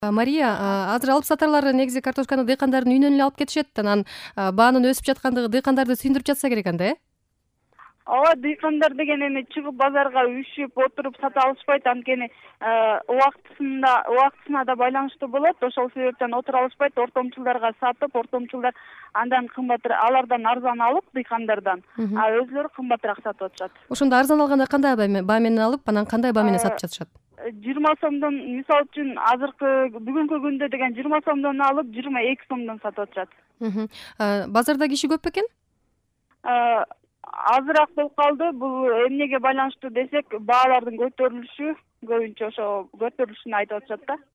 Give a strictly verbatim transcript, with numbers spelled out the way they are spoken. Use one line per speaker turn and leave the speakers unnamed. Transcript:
Мария, а, азыр алып сатарлар негизи картошканы дыйкандардын үйүнөн эле алып кетишет, анан а, баанын өсүп жаткандыгы дыйкандарды сүйүндүрүп жатса керек анда, э?
Ооба, дыйкандар деген эми чыгып базарга үшүп отуруп сата алышпайт, анткени убактысында убактысына да байланыштуу болот. Ошол себептен отура алышпайт, ортомчулдарга сатып, ортомчулдар андан кымбатыраак, алардан арзан алып дыйкандардан, а өзүлөрү кымбатыраак сатып атышат.
Ошондо арзан алганда кандай баа менен алып, анан кандай баа менен сатып жатышат?
жыйырма сомдон, мисалы үчүн азыркы бүгүнкү күндө деген жыйырма сомдон алып, жыйырма эки сомдон сатып атышат.
Мгм. А, базарда киши көп бекен?
Азыраак болуп калды. Бул эмнеге байланыштуу десек, баалардын көтөрүлүшү көбүнчө ошо көтөрүлүшүн айтып атышат да.